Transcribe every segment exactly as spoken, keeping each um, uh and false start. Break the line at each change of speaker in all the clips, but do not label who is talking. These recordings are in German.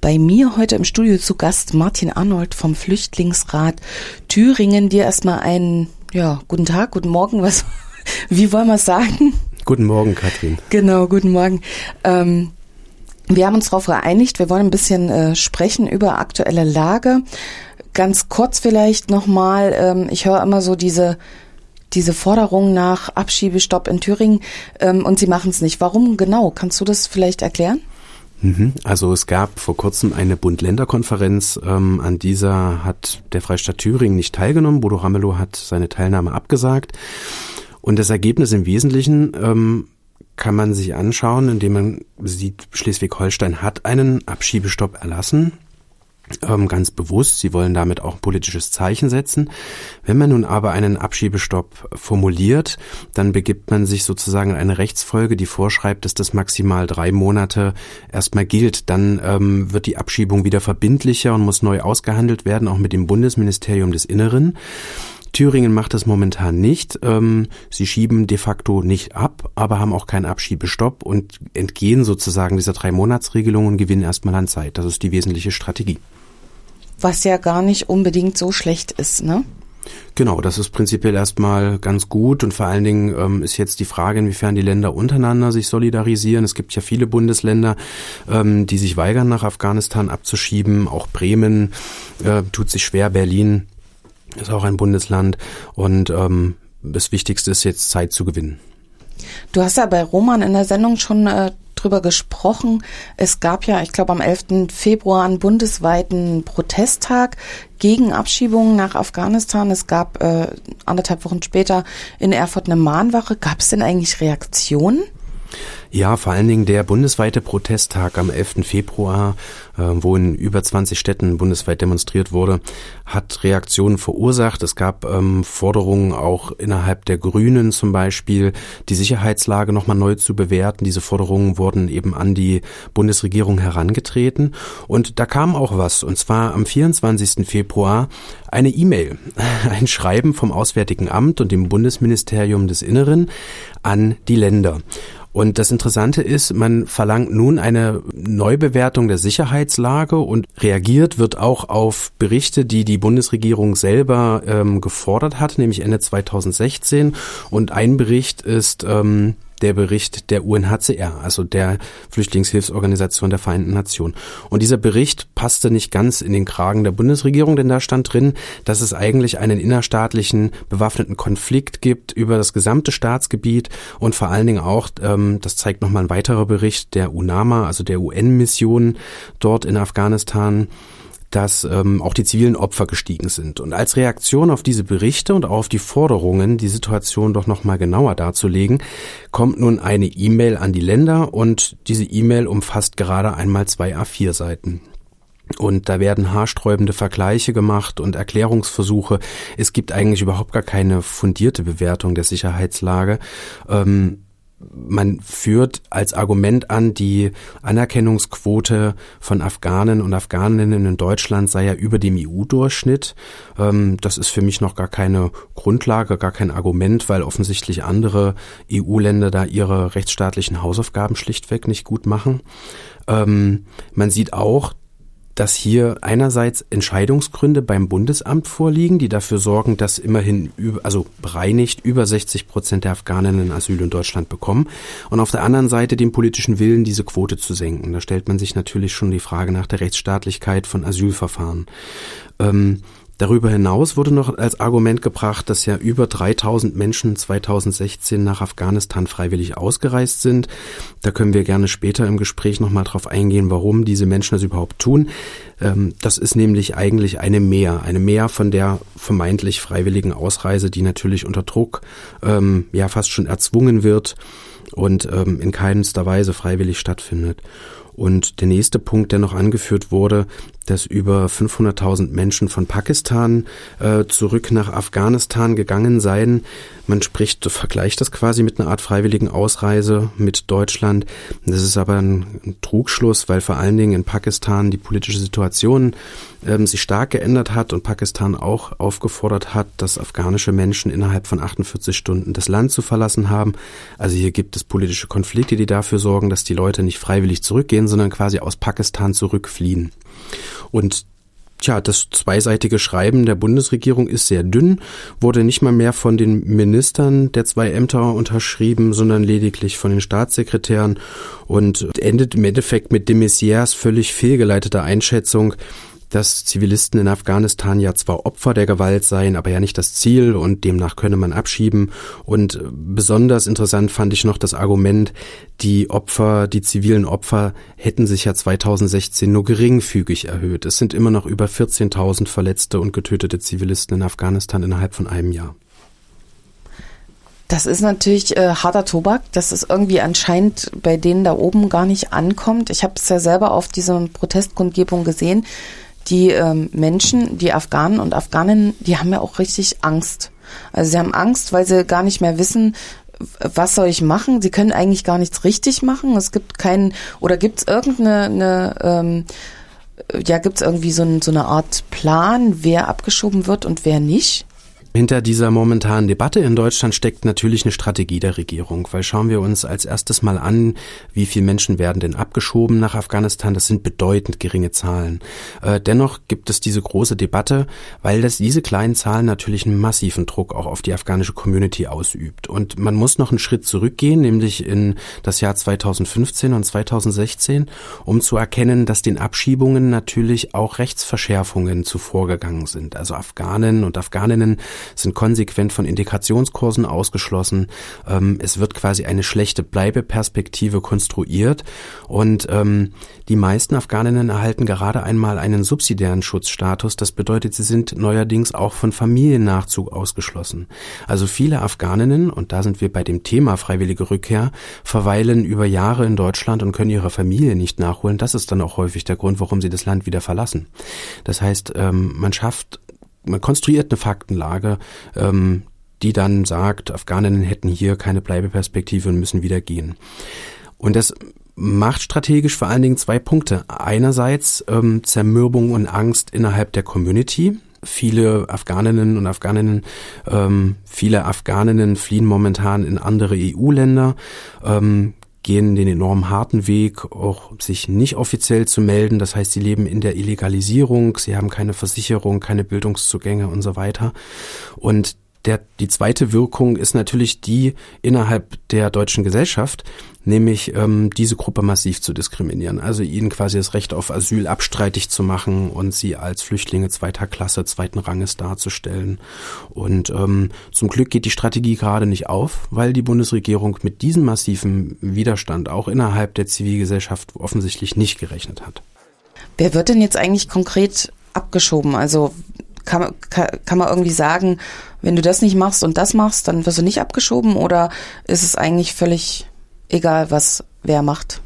Bei mir heute im Studio zu Gast Martin Arnold vom Flüchtlingsrat Thüringen. Dir erstmal einen, ja, guten Tag, guten Morgen, was, wie wollen wir es sagen?
Guten Morgen, Katrin.
Genau, guten Morgen. Ähm, wir haben uns darauf geeinigt, wir wollen ein bisschen äh, sprechen über aktuelle Lage. Ganz kurz vielleicht nochmal, ähm, ich höre immer so diese diese Forderung nach Abschiebestopp in Thüringen ähm, und sie machen es nicht. Warum genau? Kannst du das vielleicht erklären?
Also es gab vor kurzem eine Bund-Länder-Konferenz, ähm, an dieser hat der Freistaat Thüringen nicht teilgenommen. Bodo Ramelow hat seine Teilnahme abgesagt. Und das Ergebnis im Wesentlichen ähm, kann man sich anschauen, indem man sieht, Schleswig-Holstein hat einen Abschiebestopp erlassen. Ähm, ganz bewusst, sie wollen damit auch ein politisches Zeichen setzen. Wenn man nun aber einen Abschiebestopp formuliert, dann begibt man sich sozusagen in eine Rechtsfolge, die vorschreibt, dass das maximal drei Monate erstmal gilt. Dann ähm, wird die Abschiebung wieder verbindlicher und muss neu ausgehandelt werden, auch mit dem Bundesministerium des Inneren. Thüringen macht das momentan nicht. Ähm, sie schieben de facto nicht ab, aber haben auch keinen Abschiebestopp und entgehen sozusagen dieser Drei-Monats-Regelung und gewinnen erstmal an Zeit. Das ist die wesentliche Strategie.
Was ja gar nicht unbedingt so schlecht ist, ne?
Genau, das ist prinzipiell erstmal ganz gut und vor allen Dingen ähm, ist jetzt die Frage, inwiefern die Länder untereinander sich solidarisieren. Es gibt ja viele Bundesländer, ähm, die sich weigern, nach Afghanistan abzuschieben. Auch Bremen äh, tut sich schwer, Berlin ist auch ein Bundesland und ähm, das Wichtigste ist jetzt Zeit zu gewinnen.
Du hast ja bei Roman in der Sendung schon äh, drüber gesprochen. Es gab ja, ich glaube am elften Februar einen bundesweiten Protesttag gegen Abschiebungen nach Afghanistan. Es gab äh, anderthalb Wochen später in Erfurt eine Mahnwache. Gab es denn eigentlich Reaktionen?
Ja, vor allen Dingen der bundesweite Protesttag am elften Februar, äh, wo in über zwanzig Städten bundesweit demonstriert wurde, hat Reaktionen verursacht. Es gab ähm, Forderungen auch innerhalb der Grünen zum Beispiel, die Sicherheitslage nochmal neu zu bewerten. Diese Forderungen wurden eben an die Bundesregierung herangetreten und da kam auch was. Und zwar am vierundzwanzigsten Februar eine E-Mail, ein Schreiben vom Auswärtigen Amt und dem Bundesministerium des Inneren an die Länder. Und das Interessante ist, man verlangt nun eine Neubewertung der Sicherheitslage und reagiert wird auch auf Berichte, die die Bundesregierung selber ähm, gefordert hat, nämlich Ende zweitausendsechzehn. Und ein Bericht ist ähm, der Bericht der U N H C R, also der Flüchtlingshilfsorganisation der Vereinten Nationen. Und dieser Bericht passte nicht ganz in den Kragen der Bundesregierung, denn da stand drin, dass es eigentlich einen innerstaatlichen bewaffneten Konflikt gibt über das gesamte Staatsgebiet und vor allen Dingen auch, ähm, das zeigt nochmal ein weiterer Bericht der UNAMA, also der U N-Mission dort in Afghanistan, dass ähm, auch die zivilen Opfer gestiegen sind. Und als Reaktion auf diese Berichte und auf die Forderungen, die Situation doch nochmal genauer darzulegen, kommt nun eine E-Mail an die Länder und diese E-Mail umfasst gerade einmal zwei A vier Seiten. Und da werden haarsträubende Vergleiche gemacht und Erklärungsversuche. Es gibt eigentlich überhaupt gar keine fundierte Bewertung der Sicherheitslage. Ähm, Man führt als Argument an, die Anerkennungsquote von Afghanen und Afghaninnen in Deutschland sei ja über dem E U-Durchschnitt. Das ist für mich noch gar keine Grundlage, gar kein Argument, weil offensichtlich andere E U-Länder da ihre rechtsstaatlichen Hausaufgaben schlichtweg nicht gut machen. Man sieht auch, dass hier einerseits Entscheidungsgründe beim Bundesamt vorliegen, die dafür sorgen, dass immerhin, über, also bereinigt, über sechzig Prozent der Afghaninnen Asyl in Deutschland bekommen und auf der anderen Seite den politischen Willen, diese Quote zu senken. Da stellt man sich natürlich schon die Frage nach der Rechtsstaatlichkeit von Asylverfahren. Ähm, Darüber hinaus wurde noch als Argument gebracht, dass ja über dreitausend Menschen zweitausendsechzehn nach Afghanistan freiwillig ausgereist sind. Da können wir gerne später im Gespräch nochmal drauf eingehen, warum diese Menschen das überhaupt tun. Das ist nämlich eigentlich eine Mehr, eine Mehr von der vermeintlich freiwilligen Ausreise, die natürlich unter Druck ja fast schon erzwungen wird und in keinster Weise freiwillig stattfindet. Und der nächste Punkt, der noch angeführt wurde, dass über fünfhunderttausend Menschen von Pakistan äh, zurück nach Afghanistan gegangen seien. Man spricht, vergleicht das quasi mit einer Art freiwilligen Ausreise mit Deutschland. Das ist aber ein, ein Trugschluss, weil vor allen Dingen in Pakistan die politische Situation ähm, sich stark geändert hat und Pakistan auch aufgefordert hat, dass afghanische Menschen innerhalb von achtundvierzig Stunden das Land zu verlassen haben. Also hier gibt es politische Konflikte, die dafür sorgen, dass die Leute nicht freiwillig zurückgehen, sondern quasi aus Pakistan zurückfliehen. Und Tja, das zweiseitige Schreiben der Bundesregierung ist sehr dünn, wurde nicht mal mehr von den Ministern der zwei Ämter unterschrieben, sondern lediglich von den Staatssekretären und endet im Endeffekt mit de Maizières völlig fehlgeleiteter Einschätzung, dass Zivilisten in Afghanistan ja zwar Opfer der Gewalt seien, aber ja nicht das Ziel und demnach könne man abschieben. Und besonders interessant fand ich noch das Argument, die Opfer, die zivilen Opfer hätten sich ja zweitausendsechzehn nur geringfügig erhöht. Es sind immer noch über vierzehntausend verletzte und getötete Zivilisten in Afghanistan innerhalb von einem Jahr.
Das ist natürlich äh, harter Tobak, dass es irgendwie anscheinend bei denen da oben gar nicht ankommt. Ich habe es ja selber auf dieser Protestkundgebung gesehen. Die ähm, Menschen, die Afghanen und Afghaninnen, die haben ja auch richtig Angst. Also sie haben Angst, weil sie gar nicht mehr wissen, was soll ich machen? Sie können eigentlich gar nichts richtig machen. Es gibt keinen, oder gibt es irgendeine, eine, ähm, ja, gibt es irgendwie so, ein, so eine Art Plan, wer abgeschoben wird und wer nicht?
Hinter dieser momentanen Debatte in Deutschland steckt natürlich eine Strategie der Regierung, weil schauen wir uns als erstes mal an, wie viele Menschen werden denn abgeschoben nach Afghanistan. Das sind bedeutend geringe Zahlen. Äh, dennoch gibt es diese große Debatte, weil das diese kleinen Zahlen natürlich einen massiven Druck auch auf die afghanische Community ausübt. Und man muss noch einen Schritt zurückgehen, nämlich in das Jahr zweitausendfünfzehn und zweitausendsechzehn, um zu erkennen, dass den Abschiebungen natürlich auch Rechtsverschärfungen zuvorgegangen sind. Also Afghanen und Afghaninnen sind konsequent von Integrationskursen ausgeschlossen. Ähm, es wird quasi eine schlechte Bleibeperspektive konstruiert und ähm, die meisten Afghaninnen erhalten gerade einmal einen subsidiären Schutzstatus. Das bedeutet, sie sind neuerdings auch von Familiennachzug ausgeschlossen. Also viele Afghaninnen, und da sind wir bei dem Thema freiwillige Rückkehr, verweilen über Jahre in Deutschland und können ihre Familie nicht nachholen. Das ist dann auch häufig der Grund, warum sie das Land wieder verlassen. Das heißt, ähm, man schafft Man konstruiert eine Faktenlage, ähm, die dann sagt, Afghaninnen hätten hier keine Bleibeperspektive und müssen wieder gehen. Und das macht strategisch vor allen Dingen zwei Punkte. Einerseits ähm, Zermürbung und Angst innerhalb der Community. Viele Afghaninnen und Afghaninnen, ähm, viele Afghaninnen fliehen momentan in andere E U-Länder, ähm, gehen den enorm harten Weg, auch sich nicht offiziell zu melden. Das heißt, sie leben in der Illegalisierung, sie haben keine Versicherung, keine Bildungszugänge und so weiter. Und der, die zweite Wirkung ist natürlich die innerhalb der deutschen Gesellschaft, nämlich ähm, diese Gruppe massiv zu diskriminieren. Also ihnen quasi das Recht auf Asyl abstreitig zu machen und sie als Flüchtlinge zweiter Klasse, zweiten Ranges darzustellen. Und ähm, zum Glück geht die Strategie gerade nicht auf, weil die Bundesregierung mit diesem massiven Widerstand auch innerhalb der Zivilgesellschaft offensichtlich nicht gerechnet hat.
Wer wird denn jetzt eigentlich konkret abgeschoben? Also kann, kann, kann man irgendwie sagen, wenn du das nicht machst und das machst, dann wirst du nicht abgeschoben, oder ist es eigentlich völlig egal, was wer macht?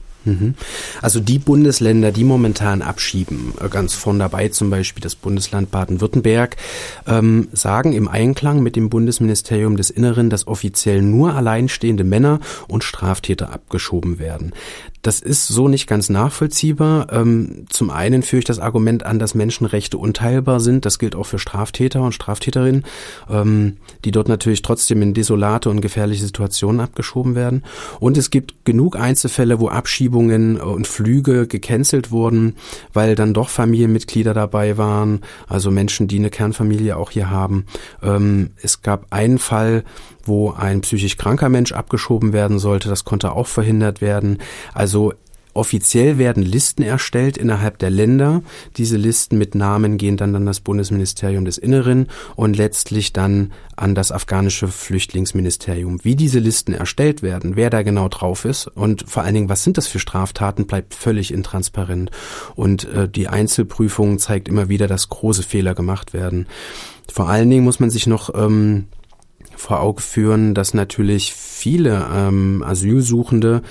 Also die Bundesländer, die momentan abschieben, ganz vorn dabei zum Beispiel das Bundesland Baden-Württemberg, ähm, sagen im Einklang mit dem Bundesministerium des Inneren, dass offiziell nur alleinstehende Männer und Straftäter abgeschoben werden. Das ist so nicht ganz nachvollziehbar. Ähm, zum einen führe ich das Argument an, dass Menschenrechte unteilbar sind. Das gilt auch für Straftäter und Straftäterinnen, ähm, die dort natürlich trotzdem in desolate und gefährliche Situationen abgeschoben werden. Und es gibt genug Einzelfälle, wo Abschiebungen und Flüge gecancelt wurden, weil dann doch Familienmitglieder dabei waren, also Menschen, die eine Kernfamilie auch hier haben. Ähm, es gab einen Fall, wo ein psychisch kranker Mensch abgeschoben werden sollte. Das konnte auch verhindert werden. Also offiziell werden Listen erstellt innerhalb der Länder. Diese Listen mit Namen gehen dann an das Bundesministerium des Inneren und letztlich dann an das afghanische Flüchtlingsministerium. Wie diese Listen erstellt werden, wer da genau drauf ist und vor allen Dingen, was sind das für Straftaten, bleibt völlig intransparent. Und äh, die Einzelprüfung zeigt immer wieder, dass große Fehler gemacht werden. Vor allen Dingen muss man sich noch ähm, vor Augen führen, dass natürlich viele ähm, Asylsuchende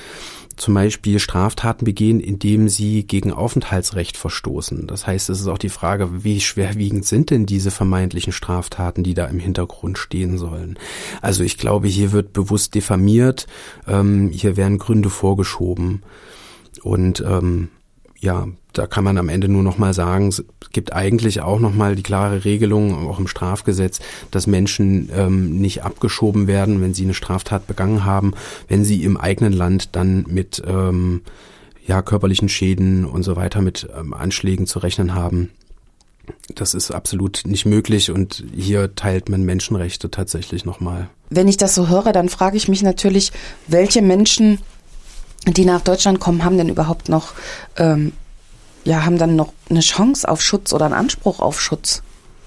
zum Beispiel Straftaten begehen, indem sie gegen Aufenthaltsrecht verstoßen. Das heißt, es ist auch die Frage, wie schwerwiegend sind denn diese vermeintlichen Straftaten, die da im Hintergrund stehen sollen. Also ich glaube, hier wird bewusst diffamiert, ähm, hier werden Gründe vorgeschoben und ähm, ja, da kann man am Ende nur noch mal sagen, es gibt eigentlich auch noch mal die klare Regelung, auch im Strafgesetz, dass Menschen ähm, nicht abgeschoben werden, wenn sie eine Straftat begangen haben, wenn sie im eigenen Land dann mit ähm, ja körperlichen Schäden und so weiter, mit ähm, Anschlägen zu rechnen haben. Das ist absolut nicht möglich und hier teilt man Menschenrechte tatsächlich noch mal.
Wenn ich das so höre, dann frage ich mich natürlich, welche Menschen, die nach Deutschland kommen, haben denn überhaupt noch, ähm, ja, haben dann noch eine Chance auf Schutz oder einen Anspruch auf Schutz?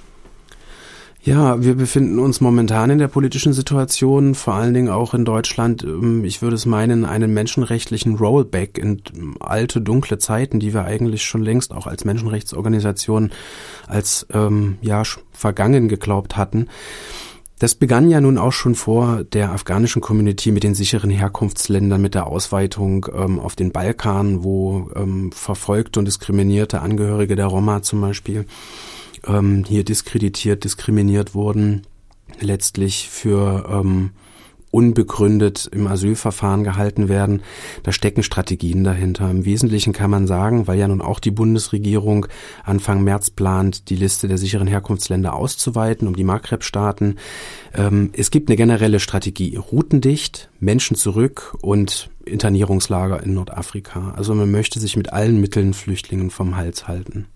Ja, wir befinden uns momentan in der politischen Situation, vor allen Dingen auch in Deutschland, ich würde es meinen, einen menschenrechtlichen Rollback in alte, dunkle Zeiten, die wir eigentlich schon längst auch als Menschenrechtsorganisation als ähm, ja vergangen geglaubt hatten. Das begann ja nun auch schon vor der afghanischen Community mit den sicheren Herkunftsländern, mit der Ausweitung ähm, auf den Balkan, wo ähm, verfolgte und diskriminierte Angehörige der Roma zum Beispiel ähm, hier diskreditiert, diskriminiert wurden, letztlich für ähm, unbegründet im Asylverfahren gehalten werden. Da stecken Strategien dahinter. Im Wesentlichen kann man sagen, weil ja nun auch die Bundesregierung Anfang März plant, die Liste der sicheren Herkunftsländer auszuweiten, um die Maghreb-Staaten. Ähm, es gibt eine generelle Strategie. Routendicht, Menschen zurück und Internierungslager in Nordafrika. Also man möchte sich mit allen Mitteln Flüchtlingen vom Hals halten.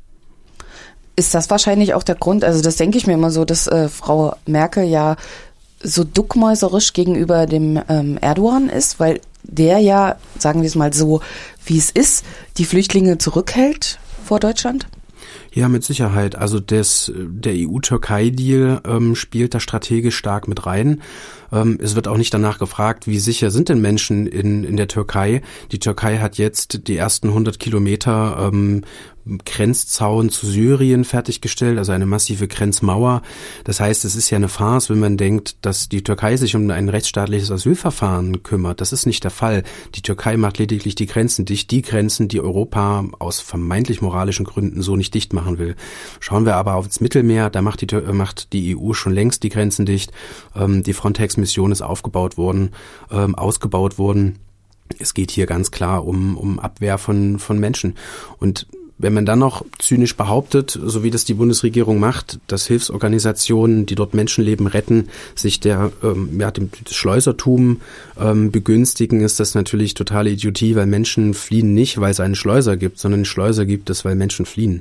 Ist das wahrscheinlich auch der Grund, also das denke ich mir immer so, dass äh, Frau Merkel ja so duckmäuserisch gegenüber dem ähm, Erdogan ist, weil der ja, sagen wir es mal so, wie es ist, die Flüchtlinge zurückhält vor Deutschland?
Ja, mit Sicherheit. Also das, der E U-Türkei-Deal ähm, spielt da strategisch stark mit rein. Ähm, es wird auch nicht danach gefragt, wie sicher sind denn Menschen in, in der Türkei. Die Türkei hat jetzt die ersten hundert Kilometer ähm, Grenzzaun zu Syrien fertiggestellt, also eine massive Grenzmauer. Das heißt, es ist ja eine Farce, wenn man denkt, dass die Türkei sich um ein rechtsstaatliches Asylverfahren kümmert. Das ist nicht der Fall. Die Türkei macht lediglich die Grenzen dicht, die Grenzen, die Europa aus vermeintlich moralischen Gründen so nicht dicht machen will. Schauen wir aber aufs Mittelmeer, da macht die, macht die E U schon längst die Grenzen dicht. Ähm, die Frontex-Mission ist aufgebaut worden, ähm, ausgebaut worden. Es geht hier ganz klar um, um Abwehr von, von Menschen. Und wenn man dann noch zynisch behauptet, so wie das die Bundesregierung macht, dass Hilfsorganisationen, die dort Menschenleben retten, sich der ähm, ja, dem Schleusertum ähm, begünstigen, ist das natürlich totale Idiotie, weil Menschen fliehen nicht, weil es einen Schleuser gibt, sondern einen Schleuser gibt es, weil Menschen fliehen.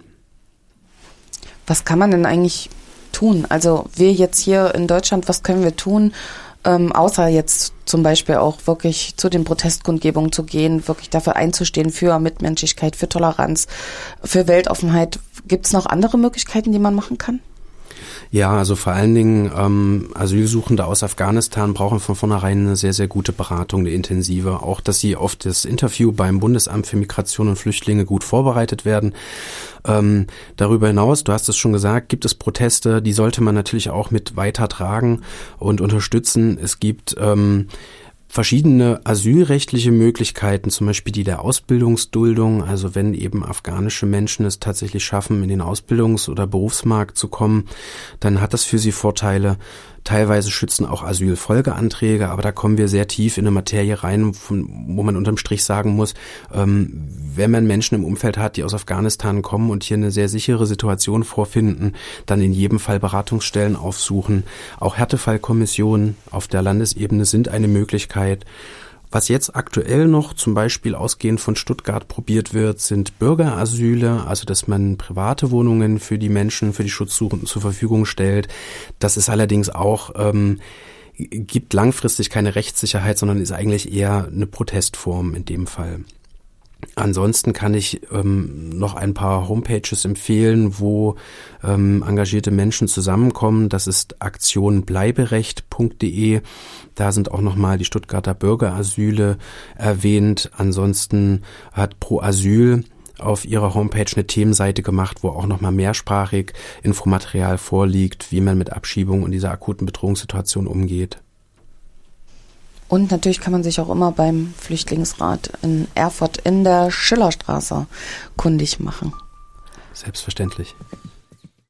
Was kann man denn eigentlich tun? Also wir jetzt hier in Deutschland, was können wir tun, ähm, außer jetzt zum Beispiel auch wirklich zu den Protestkundgebungen zu gehen, wirklich dafür einzustehen, für Mitmenschlichkeit, für Toleranz, für Weltoffenheit. Gibt es noch andere Möglichkeiten, die man machen kann?
Ja, also vor allen Dingen ähm, Asylsuchende aus Afghanistan brauchen von vornherein eine sehr, sehr gute Beratung, eine intensive. Auch, dass sie auf das Interview beim Bundesamt für Migration und Flüchtlinge gut vorbereitet werden. Ähm, darüber hinaus, du hast es schon gesagt, gibt es Proteste, die sollte man natürlich auch mit weitertragen und unterstützen. Es gibt ähm, verschiedene asylrechtliche Möglichkeiten, zum Beispiel die der Ausbildungsduldung, also wenn eben afghanische Menschen es tatsächlich schaffen, in den Ausbildungs- oder Berufsmarkt zu kommen, dann hat das für sie Vorteile. Teilweise schützen auch Asylfolgeanträge, aber da kommen wir sehr tief in eine Materie rein, von, wo man unterm Strich sagen muss, ähm, wenn man Menschen im Umfeld hat, die aus Afghanistan kommen und hier eine sehr sichere Situation vorfinden, dann in jedem Fall Beratungsstellen aufsuchen. Auch Härtefallkommissionen auf der Landesebene sind eine Möglichkeit. Was jetzt aktuell noch zum Beispiel ausgehend von Stuttgart probiert wird, sind Bürgerasyle, also dass man private Wohnungen für die Menschen, für die Schutzsuchenden zur Verfügung stellt. Das ist allerdings auch, ähm, gibt langfristig keine Rechtssicherheit, sondern ist eigentlich eher eine Protestform in dem Fall. Ansonsten kann ich ähm, noch ein paar Homepages empfehlen, wo ähm, engagierte Menschen zusammenkommen. Das ist aktion bleiberecht punkt de. Da sind auch nochmal die Stuttgarter Bürgerasyle erwähnt. Ansonsten hat Pro Asyl auf ihrer Homepage eine Themenseite gemacht, wo auch nochmal mehrsprachig Infomaterial vorliegt, wie man mit Abschiebung und dieser akuten Bedrohungssituation umgeht.
Und natürlich kann man sich auch immer beim Flüchtlingsrat in Erfurt in der Schillerstraße kundig machen.
Selbstverständlich.